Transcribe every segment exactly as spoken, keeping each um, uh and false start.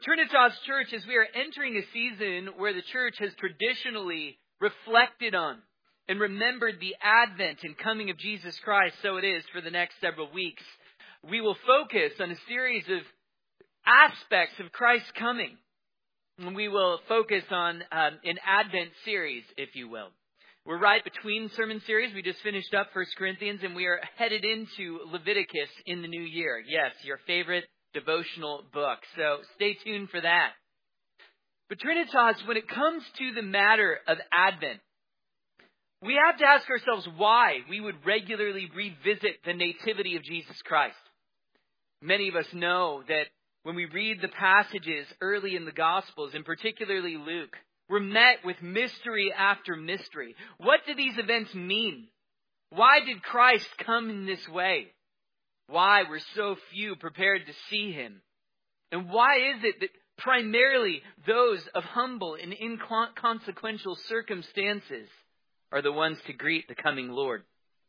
Trinitas Church, as we are entering a season where the church has traditionally reflected on and remembered the advent and coming of Jesus Christ, so it is for the next several weeks. We will focus on a series of aspects of Christ's coming. And we will focus on um, an Advent series, if you will. We're right between sermon series. We just finished up First Corinthians, and we are headed into Leviticus in the new year. Yes, your favorite devotional book. So stay tuned for that. But Trinitas, when it comes to the matter of Advent, we have to ask ourselves why we would regularly revisit the nativity of Jesus Christ. Many of us know that when we read the passages early in the Gospels, and particularly Luke, we're met with mystery after mystery. What do these events mean? Why did Christ come in this way? Why were so few prepared to see him? And why is it that primarily those of humble and inconsequential circumstances are the ones to greet the coming Lord?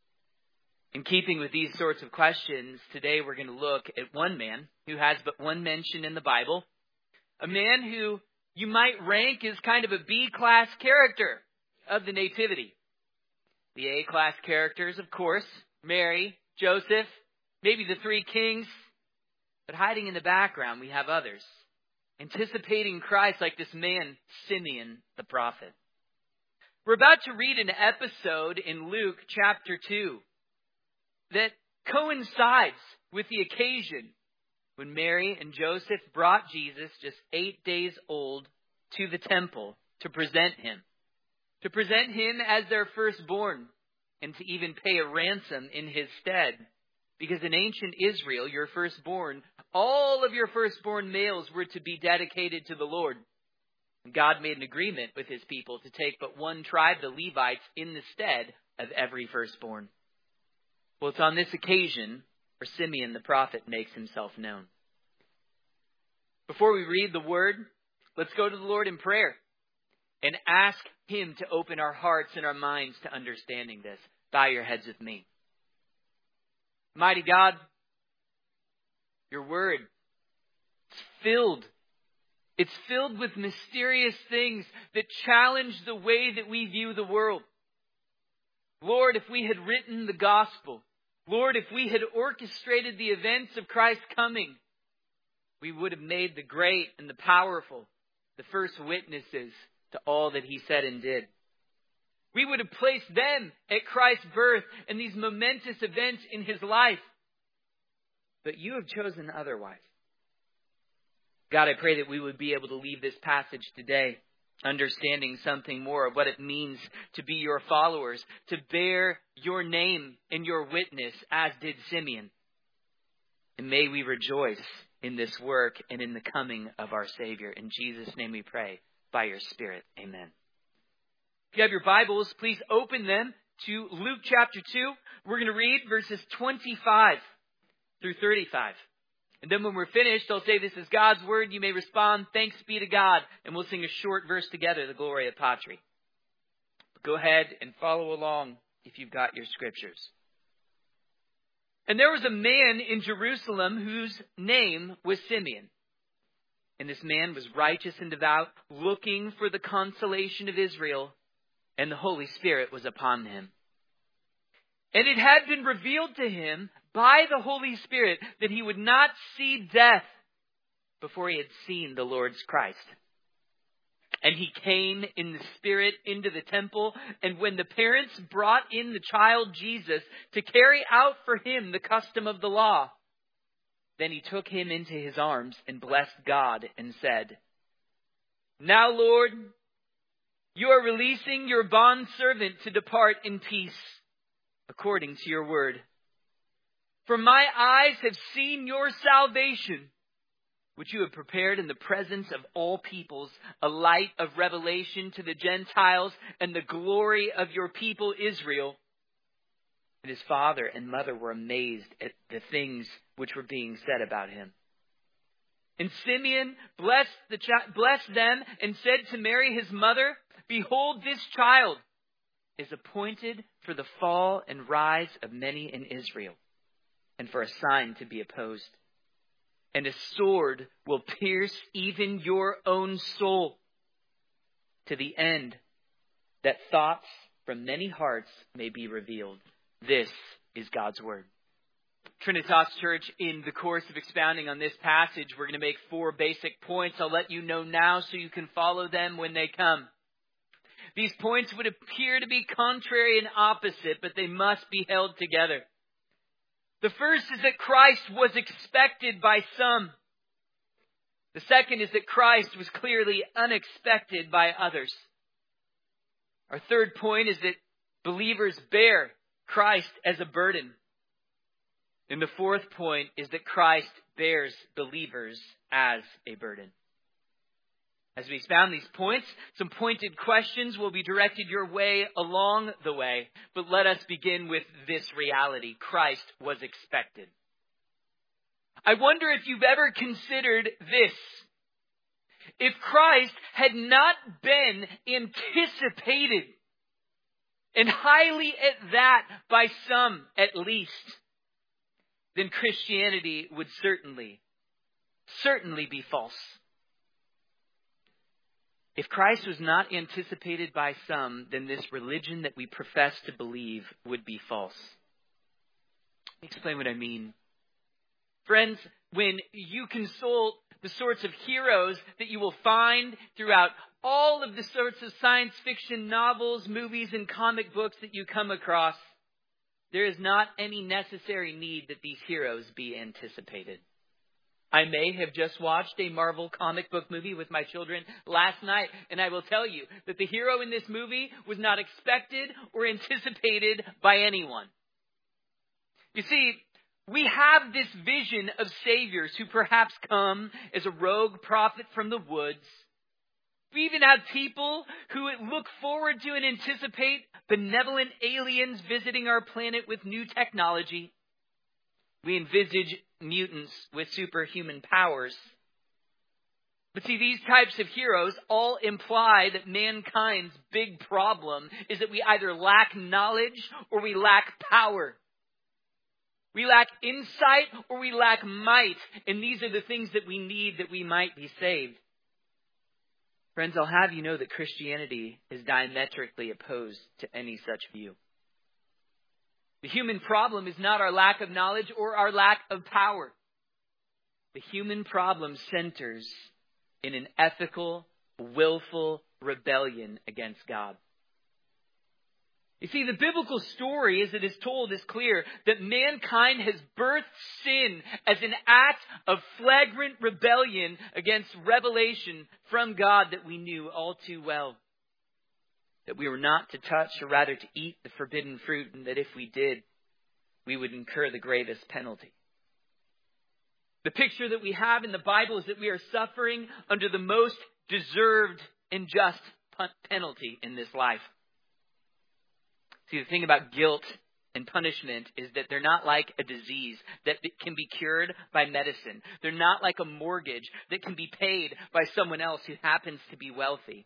In keeping with these sorts of questions, today we're going to look at one man who has but one mention in the Bible. A man who you might rank as kind of a B-class character of the Nativity. The A-class characters, of course, Mary, Joseph, maybe the three kings. But hiding in the background, we have others. Anticipating Christ like this man, Simeon the prophet. We're about to read an episode in Luke chapter two that coincides with the occasion when Mary and Joseph brought Jesus, just eight days old, to the temple to present him. To present him as their firstborn and to even pay a ransom in his stead. Because in ancient Israel, your firstborn, all of your firstborn males were to be dedicated to the Lord. And God made an agreement with his people to take but one tribe, the Levites, in the stead of every firstborn. Well, it's on this occasion where Simeon the prophet makes himself known. Before we read the word, let's go to the Lord in prayer and ask him to open our hearts and our minds to understanding this. Bow your heads with me. Mighty God, your word, it's filled. It's filled with mysterious things that challenge the way that we view the world. Lord, if we had written the gospel, Lord, if we had orchestrated the events of Christ's coming, we would have made the great and the powerful the first witnesses to all that he said and did. We would have placed them at Christ's birth and these momentous events in his life. But you have chosen otherwise. God, I pray that we would be able to leave this passage today understanding something more of what it means to be your followers, to bear your name and your witness as did Simeon. And may we rejoice in this work and in the coming of our Savior. In Jesus' name we pray, by your Spirit. Amen. If you have your Bibles, please open them to Luke chapter two. We're going to read verses twenty-five through thirty-five. And then when we're finished, I'll say this is God's word. You may respond, thanks be to God. And we'll sing a short verse together, the Gloria Patri. Go ahead and follow along if you've got your scriptures. And there was a man in Jerusalem whose name was Simeon. And this man was righteous and devout, looking for the consolation of Israel. And the Holy Spirit was upon him. And it had been revealed to him by the Holy Spirit that he would not see death before he had seen the Lord's Christ. And he came in the Spirit into the temple. And when the parents brought in the child Jesus to carry out for him the custom of the law, then he took him into his arms and blessed God and said, "Now, Lord, you are releasing your bondservant to depart in peace, according to your word. For my eyes have seen your salvation, which you have prepared in the presence of all peoples, a light of revelation to the Gentiles and the glory of your people Israel." And his father and mother were amazed at the things which were being said about him. And Simeon blessed, the chi- blessed them and said to Mary his mother, "Behold, this child is appointed for the fall and rise of many in Israel, and for a sign to be opposed. and a sword will pierce even your own soul, to the end that thoughts from many hearts may be revealed. This is God's Word. Trinitas Church, in the course of expounding on this passage, we're going to make four basic points. I'll let you know now so you can follow them when they come. These points would appear to be contrary and opposite, but they must be held together. The first is that Christ was expected by some. The second is that Christ was clearly unexpected by others. Our third point is that believers bear Christ as a burden. And the fourth point is that Christ bears believers as a burden. As we expound these points, some pointed questions will be directed your way along the way. But let us begin with this reality. Christ was expected. I wonder if you've ever considered this. If Christ had not been anticipated, and highly at that by some at least, then Christianity would certainly, certainly be false. If Christ was not anticipated by some, then this religion that we profess to believe would be false. Let me explain what I mean. Friends, when you consult the sorts of heroes that you will find throughout all of the sorts of science fiction novels, movies, and comic books that you come across, there is not any necessary need that these heroes be anticipated. I may have just watched a Marvel comic book movie with my children last night, and I will tell you that the hero in this movie was not expected or anticipated by anyone. You see, we have this vision of saviors who perhaps come as a rogue prophet from the woods. We even have people who look forward to and anticipate benevolent aliens visiting our planet with new technology. We envisage mutants with superhuman powers. But see, these types of heroes all imply that mankind's big problem is that we either lack knowledge or we lack power. We lack insight or we lack might. And these are the things that we need that we might be saved. Friends, I'll have you know that Christianity is diametrically opposed to any such view. The human problem is not our lack of knowledge or our lack of power. The human problem centers in an ethical, willful rebellion against God. You see, the biblical story, as it is told, is clear that mankind has birthed sin as an act of flagrant rebellion against revelation from God that we knew all too well. That we were not to touch, or rather to eat the forbidden fruit, and that if we did, we would incur the gravest penalty. The picture that we have in the Bible is that we are suffering under the most deserved and just penalty in this life. See, the thing about guilt and punishment is that they're not like a disease that can be cured by medicine. They're not like a mortgage that can be paid by someone else who happens to be wealthy.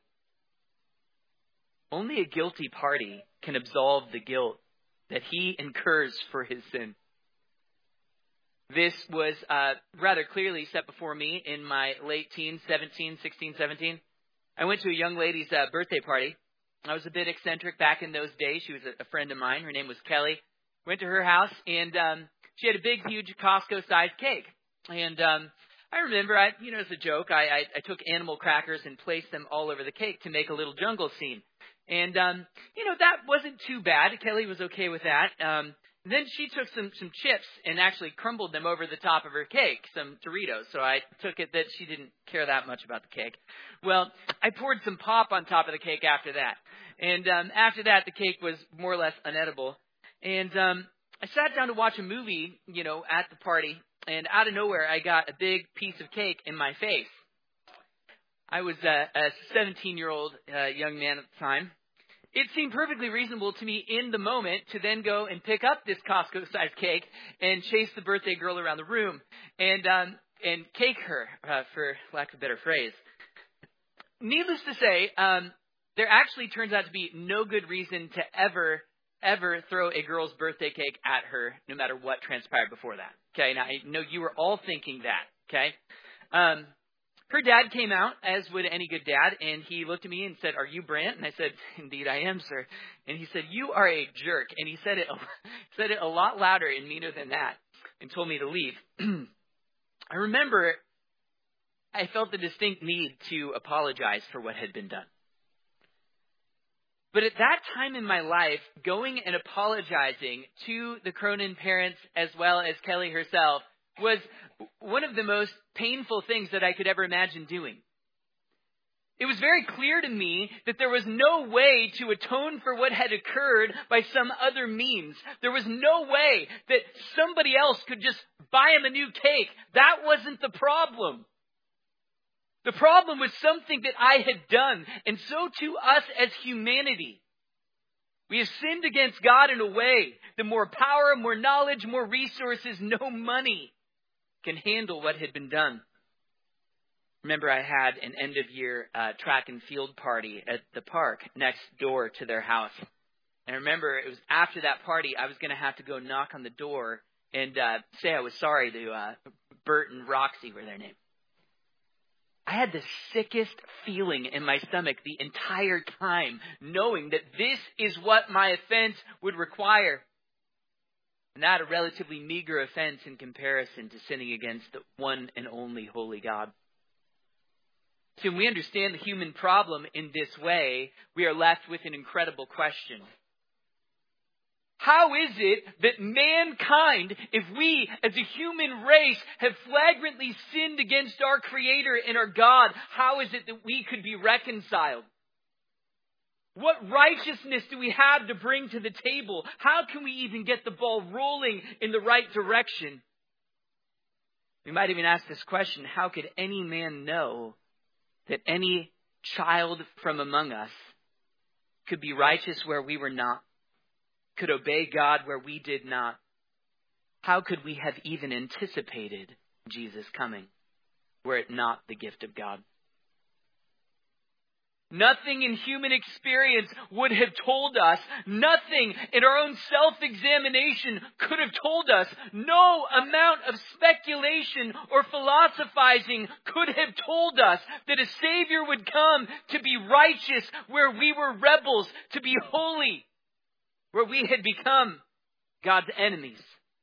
Only a guilty party can absolve the guilt that he incurs for his sin. This was uh, rather clearly set before me in my late teens, seventeen, sixteen, seventeen. I went to a young lady's uh, birthday party. I was a bit eccentric back in those days. She was a, a friend of mine. Her name was Kelly. Went to her house, and um, she had a big, huge Costco-sized cake. And um, I remember, I, you know, as a joke, I, I, I took animal crackers and placed them all over the cake to make a little jungle scene. And, um, you know, that wasn't too bad. Kelly was okay with that. Um, then she took some, some chips and actually crumbled them over the top of her cake, some Doritos. So I took it that she didn't care that much about the cake. Well, I poured some pop on top of the cake after that. And um, after that, the cake was more or less unedible. And um, I sat down to watch a movie, you know, at the party. And out of nowhere, I got a big piece of cake in my face. I was a, a seventeen-year-old uh, young man at the time. It seemed perfectly reasonable to me in the moment to then go and pick up this Costco-sized cake and chase the birthday girl around the room and um, and cake her, uh, for lack of a better phrase. Needless to say, um, there actually turns out to be no good reason to ever, ever throw a girl's birthday cake at her, no matter what transpired before that. Okay, now I know you were all thinking that. Okay. Um, her dad came out, as would any good dad, and he looked at me and said, "Are you Brant?" And I said, "Indeed I am, sir." And he said, "You are a jerk." And he said it, said it a lot louder and meaner than that, and told me to leave. I remember I felt the distinct need to apologize for what had been done. But at that time in my life, going and apologizing to the Cronin parents as well as Kelly herself was one of the most painful things that I could ever imagine doing. It was very clear to me that there was no way to atone for what had occurred by some other means. There was no way that somebody else could just buy him a new cake. That wasn't the problem. The problem was something that I had done, and so to us as humanity. We have sinned against God in a way that more power, more knowledge, more resources, no money can handle what had been done. Remember, I had an end-of-year uh, track and field party at the park next door to their house. And I remember it was after that party, I was going to have to go knock on the door and uh, say I was sorry to uh, Bert and Roxy were their name. I had the sickest feeling in my stomach the entire time, knowing that this is what my offense would require. And that a relatively meager offense in comparison to sinning against the one and only holy God. So when we understand the human problem in this way, we are left with an incredible question. How is it that mankind, if we as a human race have flagrantly sinned against our Creator and our God, how is it that we could be reconciled? What righteousness do we have to bring to the table? How can we even get the ball rolling in the right direction? We might even ask this question, how could any man know that any child from among us could be righteous where we were not? Could obey God where we did not? How could we have even anticipated Jesus coming were it not the gift of God? Nothing in human experience would have told us, nothing in our own self-examination could have told us, no amount of speculation or philosophizing could have told us that a Savior would come to be righteous where we were rebels, to be holy where we had become God's enemies.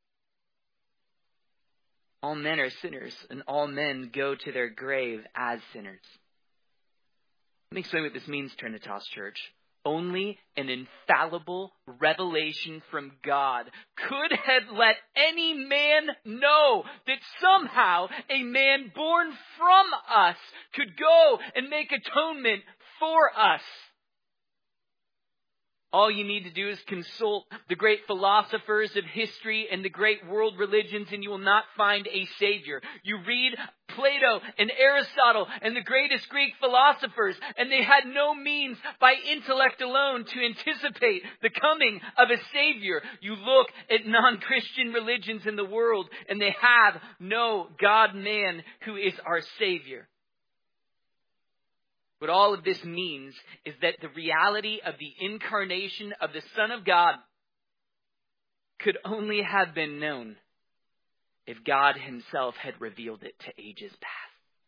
All men are sinners, and all men go to their grave as sinners. Let me explain what this means, Trinitas Church. Only an infallible revelation from God could have let any man know that somehow a man born from us could go and make atonement for us. All you need to do is consult the great philosophers of history and the great world religions, and you will not find a Savior. You read Plato and Aristotle and the greatest Greek philosophers, and they had no means by intellect alone to anticipate the coming of a Savior. You look at non-Christian religions in the world, and they have no God-man who is our Savior. What all of this means is that the reality of the incarnation of the Son of God could only have been known if God himself had revealed it to ages past.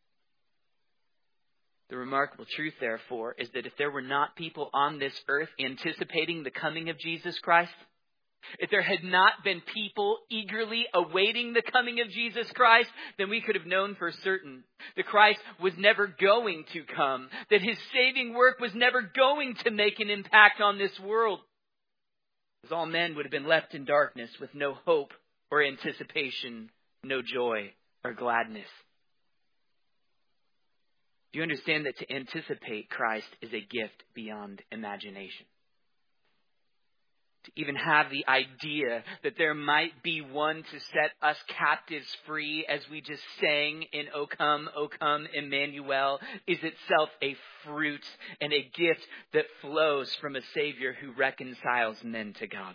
The remarkable truth, therefore, is that if there were not people on this earth anticipating the coming of Jesus Christ, if there had not been people eagerly awaiting the coming of Jesus Christ, then we could have known for certain that Christ was never going to come, that his saving work was never going to make an impact on this world. Because all men would have been left in darkness with no hope or anticipation, no joy or gladness. Do you understand that to anticipate Christ is a gift beyond imagination? To even have the idea that there might be one to set us captives free, as we just sang in O Come, O Come, Emmanuel, is itself a fruit and a gift that flows from a Savior who reconciles men to God.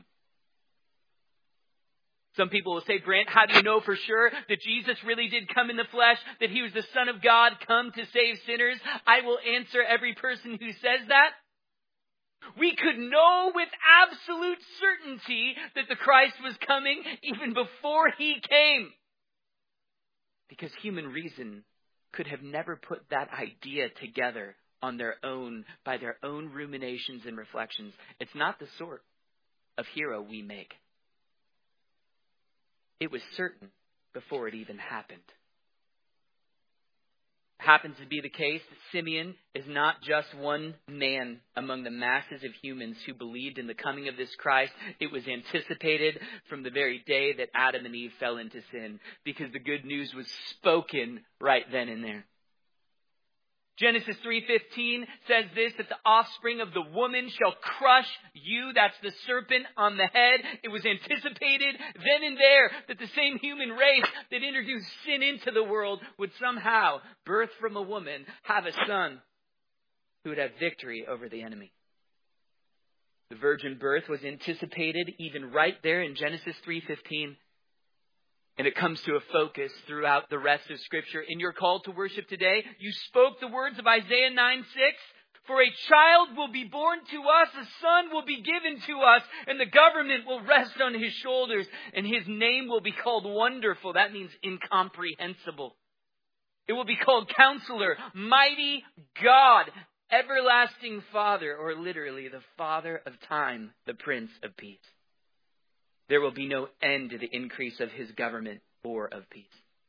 Some people will say, Brant, how do you know for sure that Jesus really did come in the flesh, that he was the Son of God, come to save sinners? I will answer every person who says that. We could know with absolute certainty that the Christ was coming even before he came. Because human reason could have never put that idea together on their own, by their own ruminations and reflections. It's not the sort of hero we make. It was certain before it even happened. Happens to be the case that Simeon is not just one man among the masses of humans who believed in the coming of this Christ. It was anticipated from the very day that Adam and Eve fell into sin, because the good news was spoken right then and there. Genesis three fifteen says this, that the offspring of the woman shall crush you. That's the serpent on the head. It was anticipated then and there that the same human race that introduced sin into the world would somehow, birth from a woman, have a son who would have victory over the enemy. The virgin birth was anticipated even right there in Genesis three fifteen. And it comes to a focus throughout the rest of Scripture. In your call to worship today, you spoke the words of Isaiah nine six. For a child will be born to us, a son will be given to us, and the government will rest on his shoulders, and his name will be called Wonderful. That means incomprehensible. It will be called Counselor, Mighty God, Everlasting Father, or literally the Father of Time, the Prince of Peace. There will be no end to the increase of his government or of peace.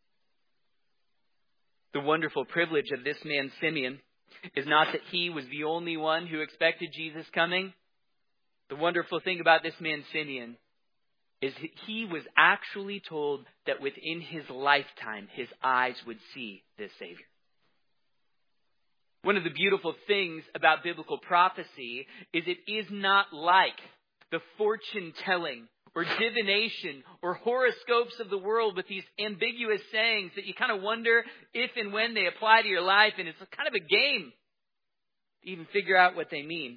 The wonderful privilege of this man Simeon is not that he was the only one who expected Jesus coming. The wonderful thing about this man Simeon is that he was actually told that within his lifetime, his eyes would see this Savior. One of the beautiful things about biblical prophecy is it is not like the fortune telling or divination, or horoscopes of the world with these ambiguous sayings that you kind of wonder if and when they apply to your life. And it's kind of a game to even figure out what they mean.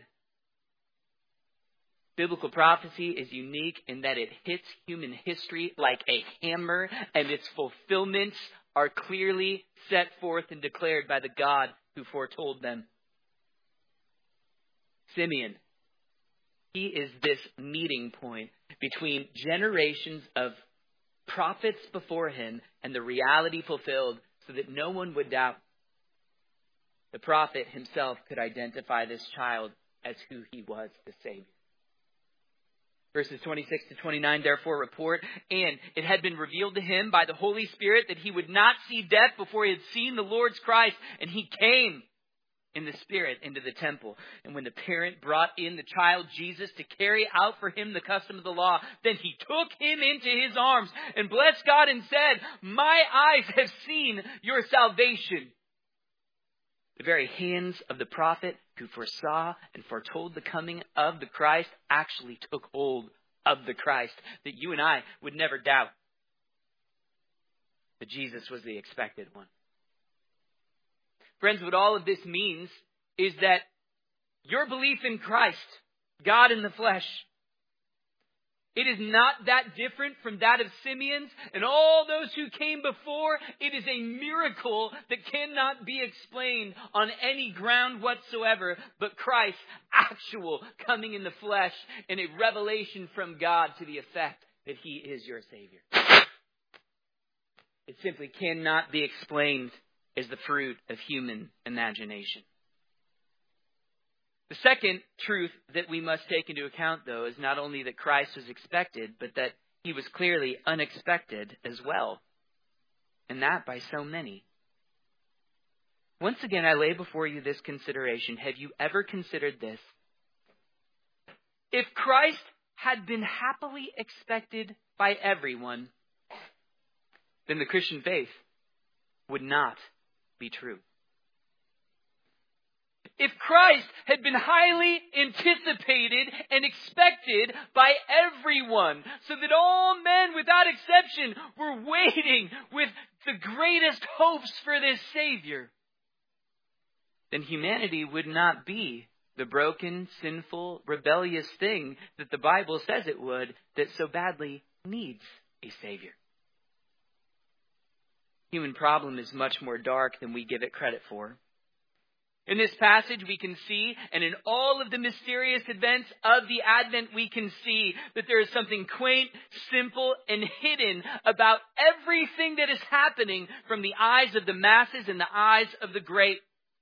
Biblical prophecy is unique in that it hits human history like a hammer, and its fulfillments are clearly set forth and declared by the God who foretold them. Simeon, he is this meeting point between generations of prophets before him and the reality fulfilled, so that no one would doubt. The prophet himself could identify this child as who he was, the Savior. Verses twenty-six to twenty-nine therefore report, and it had been revealed to him by the Holy Spirit that he would not see death before he had seen the Lord's Christ, and he came in the Spirit into the temple. And when the parent brought in the child Jesus to carry out for him the custom of the law, then he took him into his arms and blessed God and said, my eyes have seen your salvation. The very hands of the prophet who foresaw and foretold the coming of the Christ actually took hold of the Christ, that you and I would never doubt that Jesus was the expected one. Friends, what all of this means is that your belief in Christ, God in the flesh, it is not that different from that of Simeon's and all those who came before. It is a miracle that cannot be explained on any ground whatsoever, but Christ's actual coming in the flesh and a revelation from God to the effect that he is your Savior. It simply cannot be explained as the fruit of human imagination. The second truth that we must take into account, though, is not only that Christ was expected, but that he was clearly unexpected as well. And that by so many. Once again, I lay before you this consideration. Have you ever considered this? If Christ had been happily expected by everyone, then the Christian faith would not be true. If Christ had been highly anticipated and expected by everyone, so that all men without exception were waiting with the greatest hopes for this Savior, then humanity would not be the broken, sinful, rebellious thing that the Bible says it would, that so badly needs a Savior. Human problem is much more dark than we give it credit for. In this passage, we can see, and in all of the mysterious events of the Advent, we can see that there is something quaint, simple, and hidden about everything that is happening from the eyes of the masses and the eyes of the great.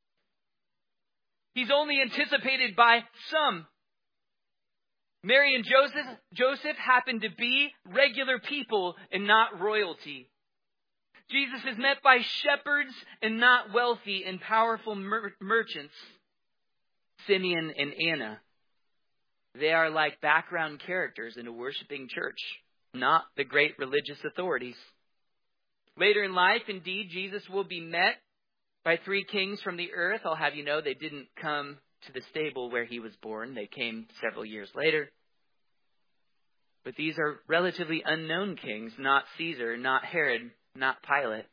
He's only anticipated by some. Mary and Joseph, Joseph happened to be regular people and not royalty. Jesus is met by shepherds and not wealthy and powerful mer- merchants. Simeon and Anna, they are like background characters in a worshiping church, not the great religious authorities. Later in life, indeed, Jesus will be met by three kings from the earth. I'll have you know they didn't come to the stable where he was born. They came several years later. But these are relatively unknown kings, not Caesar, not Herod, not Pilate.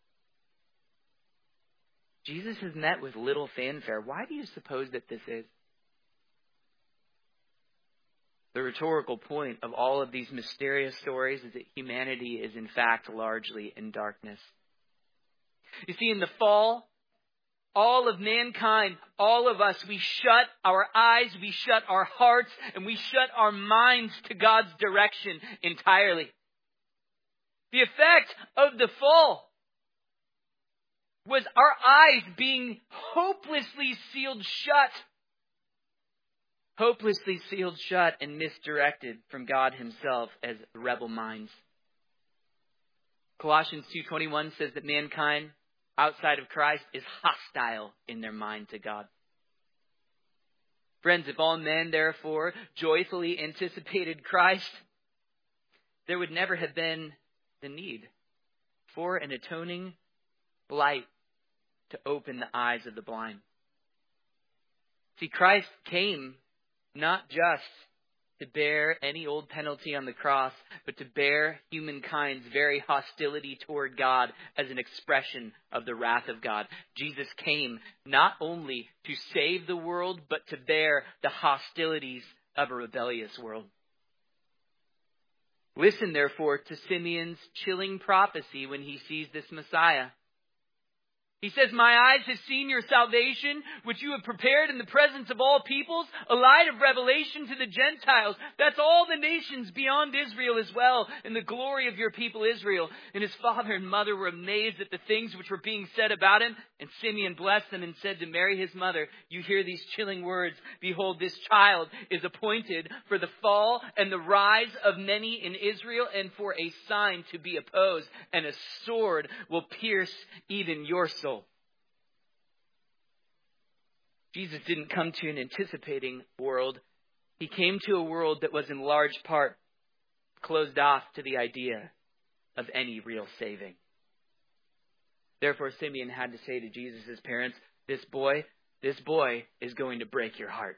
Jesus is met with little fanfare. Why do you suppose that this is? The rhetorical point of all of these mysterious stories is that humanity is in fact largely in darkness. You see, in the fall, all of mankind, all of us, we shut our eyes, we shut our hearts, and we shut our minds to God's direction entirely. The effect of the fall was our eyes being hopelessly sealed shut. Hopelessly sealed shut and misdirected from God himself as rebel minds. Colossians two twenty-one says that mankind outside of Christ is hostile in their mind to God. Friends, if all men therefore joyfully anticipated Christ, there would never have been the need for an atoning light to open the eyes of the blind. See, Christ came not just to bear any old penalty on the cross, but to bear humankind's very hostility toward God as an expression of the wrath of God. Jesus came not only to save the world, but to bear the hostilities of a rebellious world. Listen, therefore, to Simeon's chilling prophecy when he sees this Messiah. He says, "My eyes have seen your salvation, which you have prepared in the presence of all peoples, a light of revelation to the Gentiles." That's all the nations beyond Israel as well, and the glory of your people Israel. And his father and mother were amazed at the things which were being said about him. And Simeon blessed them and said to Mary his mother, "You hear these chilling words. Behold, this child is appointed for the fall and the rise of many in Israel, and for a sign to be opposed, and a sword will pierce even your soul." Jesus didn't come to an anticipating world. He came to a world that was in large part closed off to the idea of any real saving. Therefore, Simeon had to say to Jesus' parents, this boy, this boy is going to break your heart.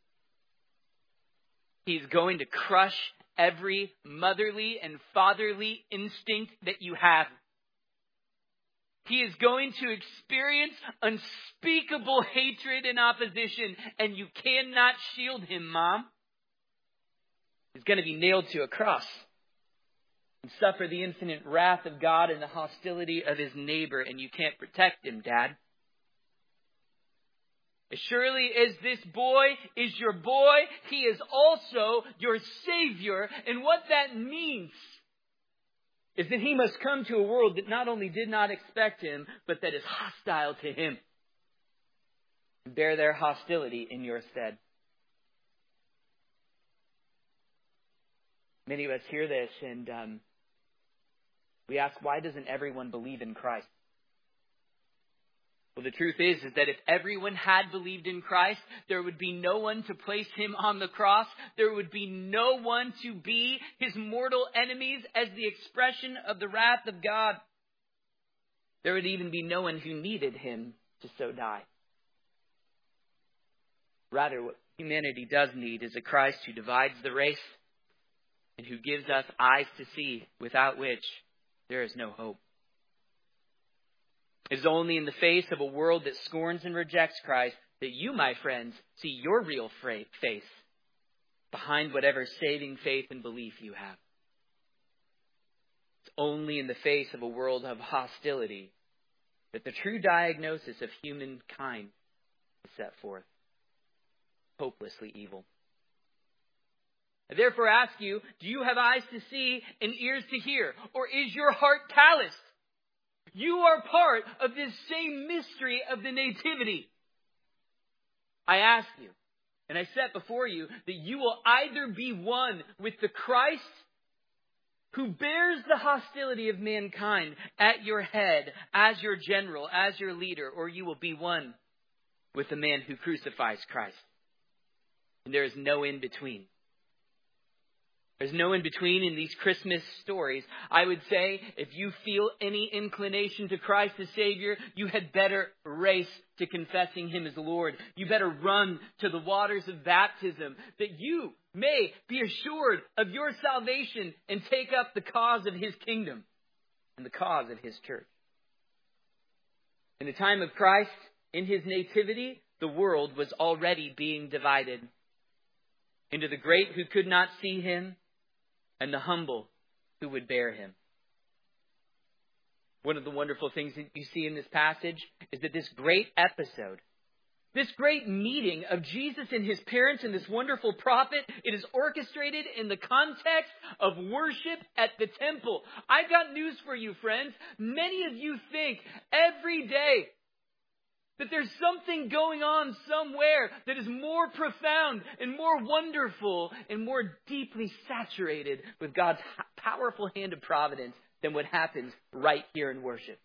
He's going to crush every motherly and fatherly instinct that you have. He is going to experience unspeakable hatred and opposition, and you cannot shield him, Mom. He's going to be nailed to a cross and suffer the infinite wrath of God and the hostility of his neighbor, and you can't protect him, Dad. As surely as this boy is your boy, he is also your Savior. And what that means is that he must come to a world that not only did not expect him, but that is hostile to him. Bear their hostility in your stead. Many of us hear this and um, we ask, why doesn't everyone believe in Christ? Well, the truth is, is that if everyone had believed in Christ, there would be no one to place him on the cross. There would be no one to be his mortal enemies as the expression of the wrath of God. There would even be no one who needed him to so die. Rather, what humanity does need is a Christ who divides the race and who gives us eyes to see, without which there is no hope. It is only in the face of a world that scorns and rejects Christ that you, my friends, see your real face behind whatever saving faith and belief you have. It's only in the face of a world of hostility that the true diagnosis of humankind is set forth. Hopelessly evil. I therefore ask you, do you have eyes to see and ears to hear? Or is your heart calloused? You are part of this same mystery of the nativity. I ask you, and I set before you, that you will either be one with the Christ who bears the hostility of mankind at your head, as your general, as your leader, or you will be one with the man who crucifies Christ. And there is no in between. There's no in between in these Christmas stories. I would say if you feel any inclination to Christ as Savior, you had better race to confessing Him as Lord. You better run to the waters of baptism that you may be assured of your salvation and take up the cause of His kingdom and the cause of His church. In the time of Christ, in His nativity, the world was already being divided into the great who could not see Him and the humble who would bear Him. One of the wonderful things that you see in this passage is that this great episode, this great meeting of Jesus and His parents and this wonderful prophet, it is orchestrated in the context of worship at the temple. I've got news for you, friends. Many of you think every day that there's something going on somewhere that is more profound and more wonderful and more deeply saturated with God's powerful hand of providence than what happens right here in worship.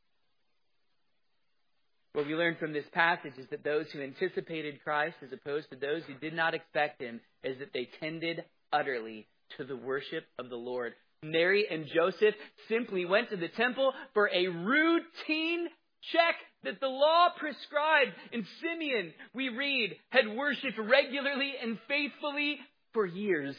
What we learn from this passage is that those who anticipated Christ as opposed to those who did not expect Him is that they tended utterly to the worship of the Lord. Mary and Joseph simply went to the temple for a routine check that the law prescribed. And Simeon, we read, had worshipped regularly and faithfully for years.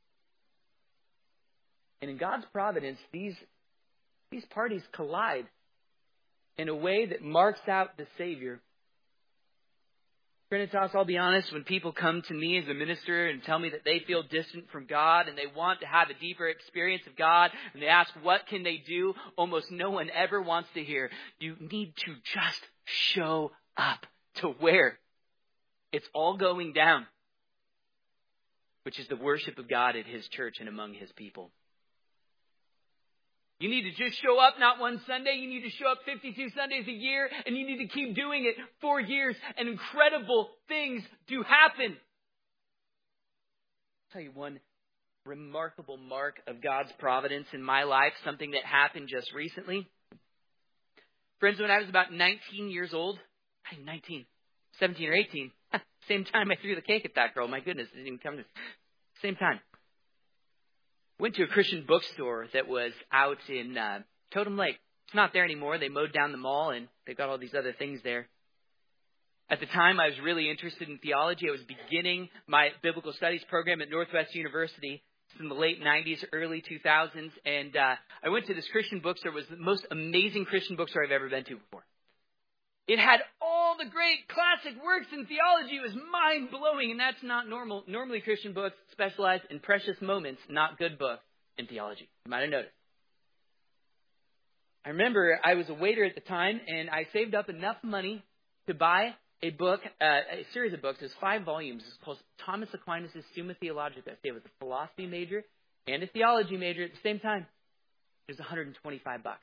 And in God's providence, these, these parties collide in a way that marks out the Savior. Trinitas, I'll be honest, when people come to me as a minister and tell me that they feel distant from God and they want to have a deeper experience of God and they ask what can they do, almost no one ever wants to hear, you need to just show up to where it's all going down, which is the worship of God at His church and among His people. You need to just show up not one Sunday. You need to show up fifty-two Sundays a year. And you need to keep doing it for years. And incredible things do happen. I'll tell you one remarkable mark of God's providence in my life. Something that happened just recently. Friends, when I was about nineteen years old. nineteen, seventeen or eighteen. Same time I threw the cake at that girl. My goodness, it didn't even come to same time. Went to a Christian bookstore that was out in uh, Totem Lake. It's not there anymore. They mowed down the mall and they've got all these other things there. At the time, I was really interested in theology. I was beginning my biblical studies program at Northwest University. It's in the late nineties, early two thousands. And uh, I went to this Christian bookstore. It was the most amazing Christian bookstore I've ever been to before. It had all the great classic works in theology. It was mind-blowing, and that's not normal. Normally, Christian books specialize in precious moments, not good books in theology. You might have noticed. I remember I was a waiter at the time, and I saved up enough money to buy a book, uh, a series of books. It was five volumes. It's called Thomas Aquinas' Summa Theologica. I was a philosophy major and a theology major at the same time. It was one hundred twenty-five bucks.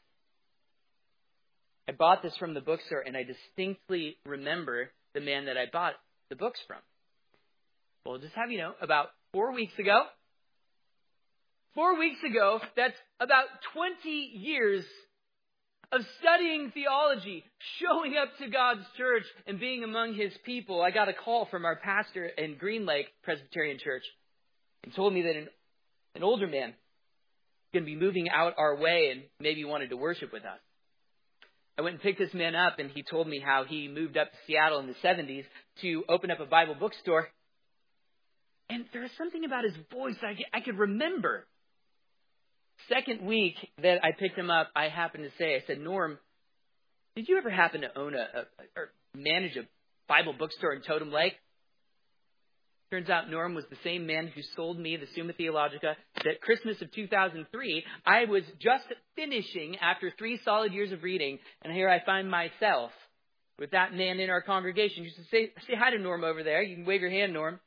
I bought this from the bookstore, and I distinctly remember the man that I bought the books from. Well, just have you know, about four weeks ago, four weeks ago, that's about twenty years of studying theology, showing up to God's church, and being among His people. I got a call from our pastor in Green Lake Presbyterian Church and told me that an, an older man was going to be moving out our way and maybe wanted to worship with us. I went and picked this man up, and he told me how he moved up to Seattle in the seventies to open up a Bible bookstore. And there was something about his voice I, I could remember. Second week that I picked him up, I happened to say, I said, Norm, did you ever happen to own a, a or manage a Bible bookstore in Totem Lake? Turns out Norm was the same man who sold me the Summa Theologica that Christmas of two thousand three, I was just finishing after three solid years of reading, and here I find myself with that man in our congregation. You should say, say hi to Norm over there. You can wave your hand, Norm.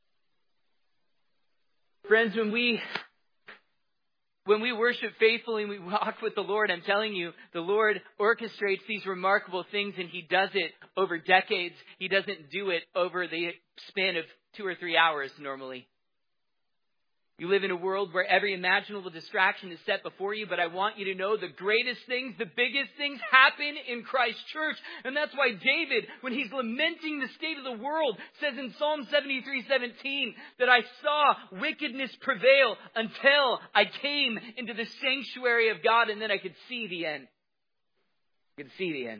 Friends, when we when we worship faithfully and we walk with the Lord, I'm telling you, the Lord orchestrates these remarkable things, and He does it over decades. He doesn't do it over the span of two or three hours normally. You live in a world where every imaginable distraction is set before you, but I want you to know the greatest things, the biggest things happen in Christ's church. And that's why David, when he's lamenting the state of the world, says in Psalm seventy-three seventeen that I saw wickedness prevail until I came into the sanctuary of God, and then I could see the end. I could see the end.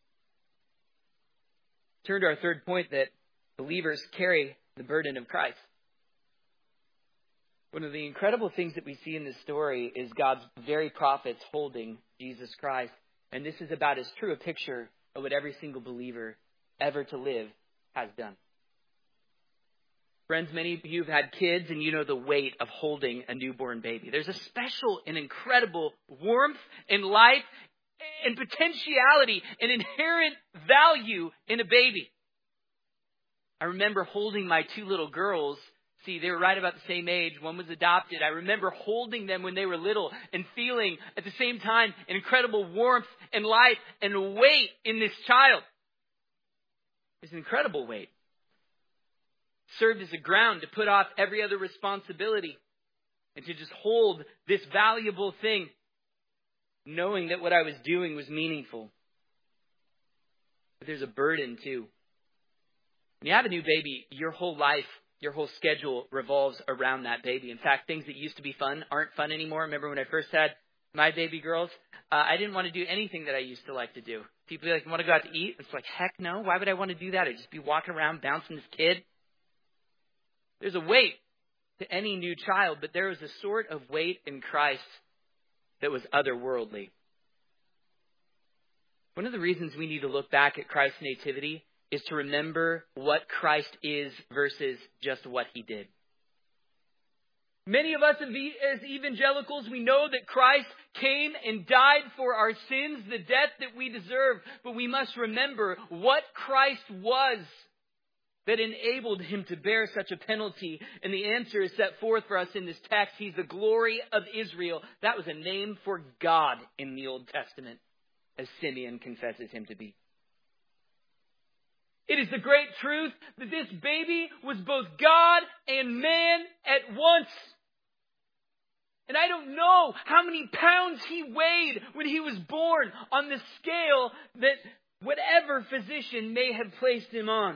Turn to our third point, that believers carry the burden of Christ. One of the incredible things that we see in this story is God's very prophets holding Jesus Christ. And this is about as true a picture of what every single believer ever to live has done. Friends, many of you have had kids, and you know the weight of holding a newborn baby. There's a special and incredible warmth and life and potentiality and inherent value in a baby. I remember holding my two little girls. See, they were right about the same age. One was adopted. I remember holding them when they were little and feeling at the same time an incredible warmth and life and weight in this child. It's an incredible weight. It served as a ground to put off every other responsibility and to just hold this valuable thing, knowing that what I was doing was meaningful. But there's a burden too. When you have a new baby, your whole life, your whole schedule revolves around that baby. In fact, things that used to be fun aren't fun anymore. Remember when I first had my baby girls? Uh, I didn't want to do anything that I used to like to do. People be like, want to go out to eat? It's like, heck no. Why would I want to do that? I'd just be walking around bouncing this kid. There's a weight to any new child, but there was a sort of weight in Christ that was otherworldly. One of the reasons we need to look back at Christ's nativity is to remember what Christ is versus just what He did. Many of us as evangelicals, we know that Christ came and died for our sins, the death that we deserve. But we must remember what Christ was that enabled Him to bear such a penalty. And the answer is set forth for us in this text. He's the glory of Israel. That was a name for God in the Old Testament, as Simeon confesses Him to be. It is the great truth that this baby was both God and man at once. And I don't know how many pounds he weighed when he was born on the scale that whatever physician may have placed him on.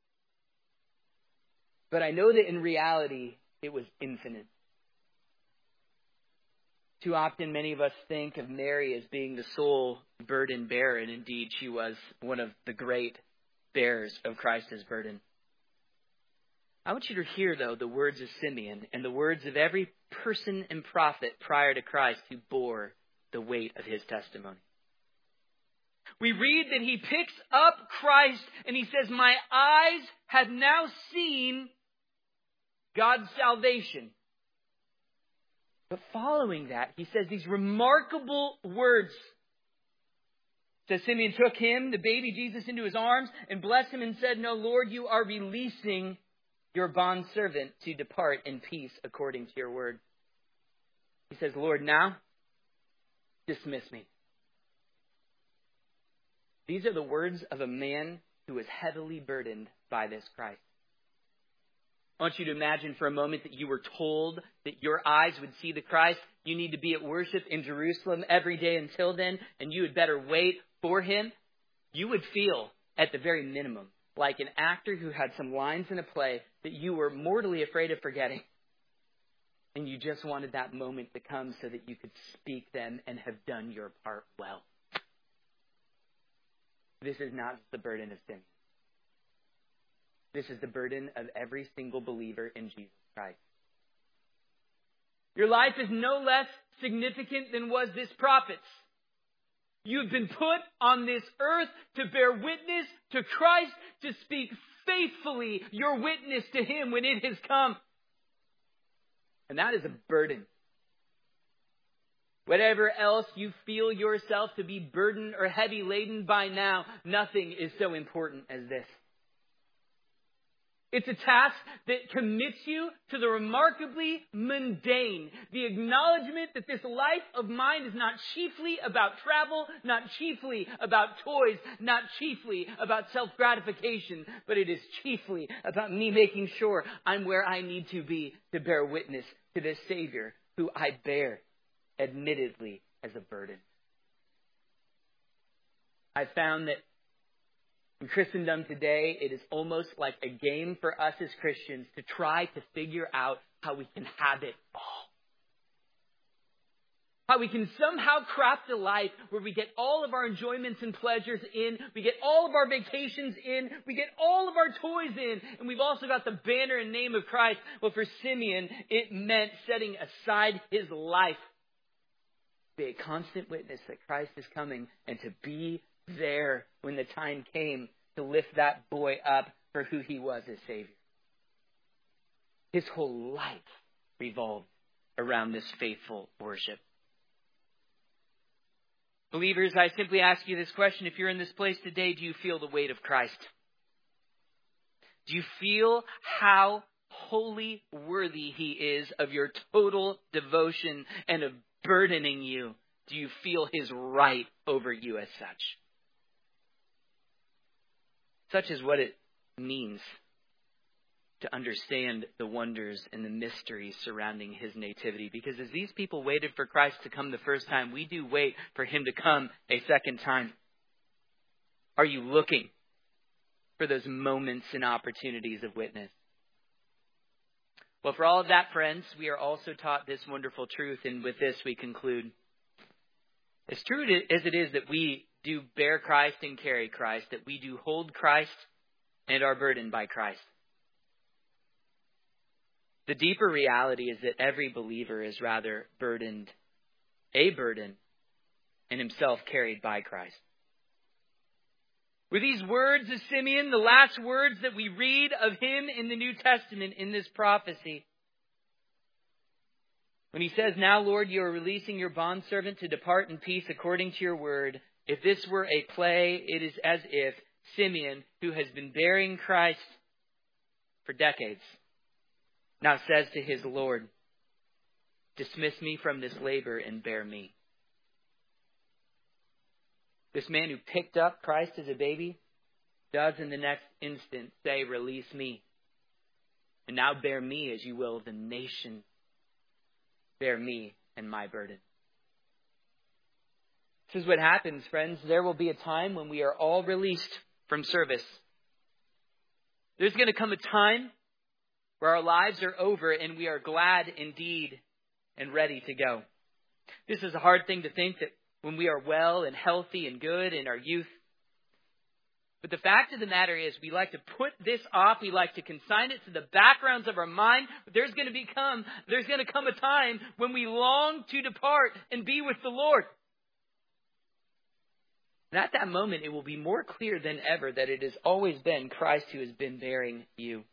But I know that in reality, it was infinite. Too often, many of us think of Mary as being the sole burden bearer, and indeed, she was one of the great bearers of Christ's burden. I want you to hear, though, the words of Simeon and the words of every person and prophet prior to Christ who bore the weight of his testimony. We read that he picks up Christ and he says, my eyes have now seen God's salvation. But following that, he says these remarkable words. So Simeon took him, the baby Jesus, into his arms and blessed him and said, no, Lord, you are releasing your bondservant to depart in peace according to your word. He says, Lord, now dismiss me. These are the words of a man who is heavily burdened by this Christ. I want you to imagine for a moment that you were told that your eyes would see the Christ. You need to be at worship in Jerusalem every day until then, and you had better wait for him. You would feel, at the very minimum, like an actor who had some lines in a play that you were mortally afraid of forgetting. And you just wanted that moment to come so that you could speak them and have done your part well. This is not the burden of sin. This is the burden of every single believer in Jesus Christ. Your life is no less significant than was this prophet's. You've been put on this earth to bear witness to Christ, to speak faithfully your witness to him when it has come. And that is a burden. Whatever else you feel yourself to be burdened or heavy laden by now, nothing is so important as this. It's a task that commits you to the remarkably mundane. The acknowledgement that this life of mine is not chiefly about travel, not chiefly about toys, not chiefly about self-gratification, but it is chiefly about me making sure I'm where I need to be to bear witness to this Savior who I bear, admittedly, as a burden. I found that in Christendom today, it is almost like a game for us as Christians to try to figure out how we can have it all. How we can somehow craft a life where we get all of our enjoyments and pleasures in, we get all of our vacations in, we get all of our toys in, and we've also got the banner and name of Christ. Well, for Simeon, it meant setting aside his life to be a constant witness that Christ is coming and to be there when the time came to lift that boy up for who he was as Savior. His whole life revolved around this faithful worship. Believers, I simply ask you this question. If you're in this place today, do you feel the weight of Christ? Do you feel how wholly worthy he is of your total devotion and of burdening you? Do you feel his right over you as such? Such is what it means to understand the wonders and the mysteries surrounding his nativity. Because as these people waited for Christ to come the first time, we do wait for him to come a second time. Are you looking for those moments and opportunities of witness? Well, for all of that, friends, we are also taught this wonderful truth. And with this, we conclude. As true as it is that we do bear Christ and carry Christ, that we do hold Christ and are burdened by Christ. The deeper reality is that every believer is rather burdened, a burden, and himself carried by Christ. Were these words of Simeon the last words that we read of him in the New Testament in this prophecy? When he says, "Now, Lord, you are releasing your bondservant to depart in peace according to your word." If this were a play, it is as if Simeon, who has been bearing Christ for decades, now says to his Lord, "Dismiss me from this labor and bear me." This man who picked up Christ as a baby does in the next instant say, "Release me. And now bear me as you will, the nation. Bear me and my burden." This is what happens, friends. There will be a time when we are all released from service. There's going to come a time where our lives are over and we are glad indeed and ready to go. This is a hard thing to think, that when we are well and healthy and good in our youth. But the fact of the matter is, we like to put this off. We like to consign it to the backgrounds of our mind. But there's going to become, there's going to come a time when we long to depart and be with the Lord. And at that moment, it will be more clear than ever that it has always been Christ who has been bearing you.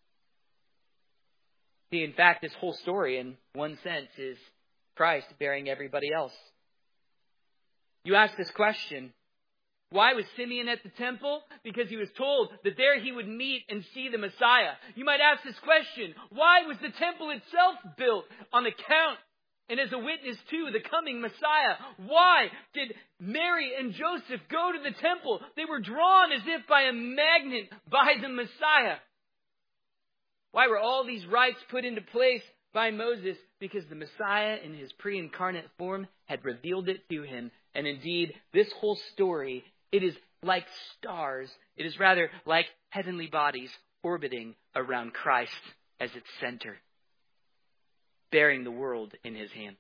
See, in fact, this whole story, in one sense, is Christ bearing everybody else. You ask this question, why was Simeon at the temple? Because he was told that there he would meet and see the Messiah. You might ask this question, why was the temple itself built on account and as a witness to the coming Messiah? Why did Mary and Joseph go to the temple? They were drawn as if by a magnet by the Messiah. Why were all these rites put into place by Moses? Because the Messiah in his pre-incarnate form had revealed it to him. And indeed, this whole story, it is like stars. It is rather like heavenly bodies orbiting around Christ as its center, bearing the world in his hand.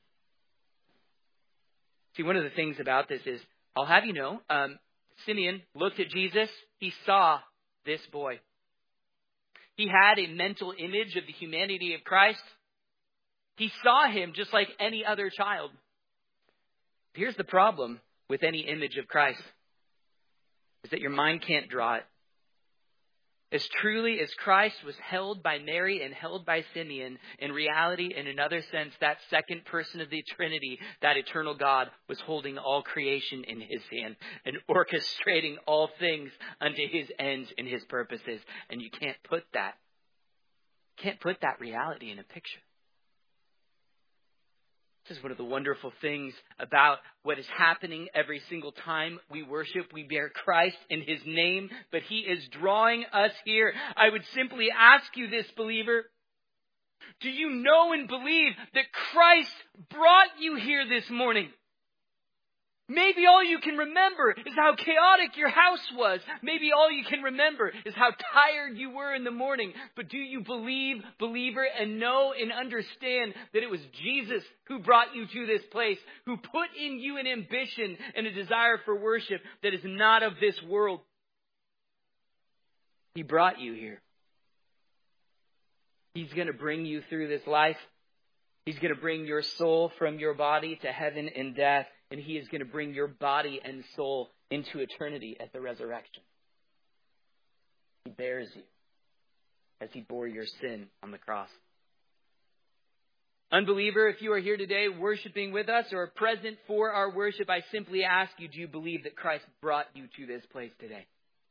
See, one of the things about this is, I'll have you know, um, Simeon looked at Jesus. He saw this boy. He had a mental image of the humanity of Christ. He saw him just like any other child. Here's the problem with any image of Christ, is that your mind can't draw it. As truly as Christ was held by Mary and held by Simeon, in reality, in another sense, that second person of the Trinity, that eternal God, was holding all creation in his hand and orchestrating all things unto his ends and his purposes. And you can't put that, can't put that reality in a picture. This is one of the wonderful things about what is happening every single time we worship. We bear Christ in his name, but he is drawing us here. I would simply ask you this, believer. Do you know and believe that Christ brought you here this morning? Maybe all you can remember is how chaotic your house was. Maybe all you can remember is how tired you were in the morning. But do you believe, believer, and know and understand that it was Jesus who brought you to this place, who put in you an ambition and a desire for worship that is not of this world? He brought you here. He's going to bring you through this life. He's going to bring your soul from your body to heaven and death. And he is going to bring your body and soul into eternity at the resurrection. He bears you as he bore your sin on the cross. Unbeliever, if you are here today worshiping with us or present for our worship, I simply ask you, do you believe that Christ brought you to this place today?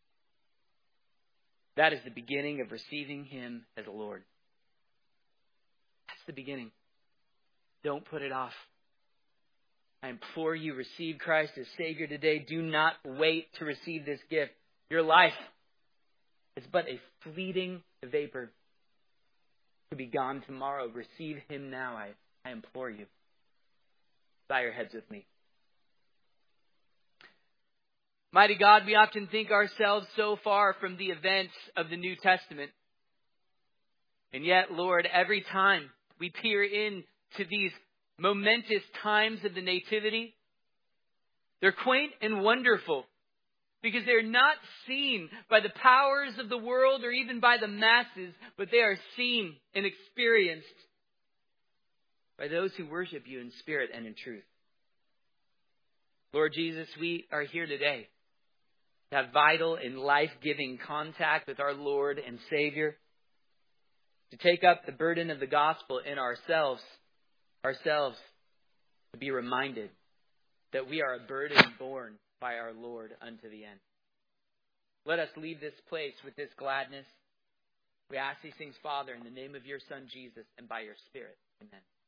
That is the beginning of receiving him as a Lord. That's the beginning. Don't put it off. I implore you, receive Christ as Savior today. Do not wait to receive this gift. Your life is but a fleeting vapor to be gone tomorrow. Receive him now, I, I implore you. Bow your heads with me. Mighty God, we often think ourselves so far from the events of the New Testament. And yet, Lord, every time we peer into these momentous times of the Nativity, they're quaint and wonderful because they're not seen by the powers of the world or even by the masses, but they are seen and experienced by those who worship you in spirit and in truth. Lord Jesus, we are here today to have vital and life-giving contact with our Lord and Savior, to take up the burden of the gospel in ourselves, ourselves to be reminded that we are a burden borne by our Lord unto the end. Let us leave this place with this gladness. We ask these things, Father, in the name of your Son, Jesus, and by your Spirit. Amen.